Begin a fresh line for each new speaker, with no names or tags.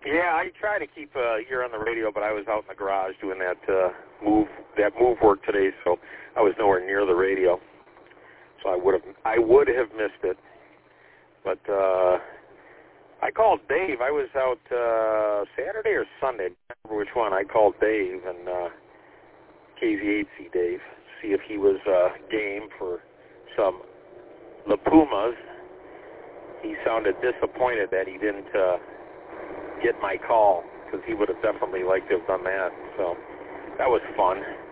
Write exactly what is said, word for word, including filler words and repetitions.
Yeah, I try to keep uh, ear on the radio, but I was out in the garage doing that uh, move that move work today, so I was nowhere near the radio. So I would have I would have missed it. But uh, I called Dave. I was out uh, Saturday or Sunday. I don't remember which one. I called Dave and uh, K Z eight C Dave, see if he was uh, game for some La Pumas. He sounded disappointed that he didn't uh, get my call, because he would have definitely liked to have done that. So that was fun.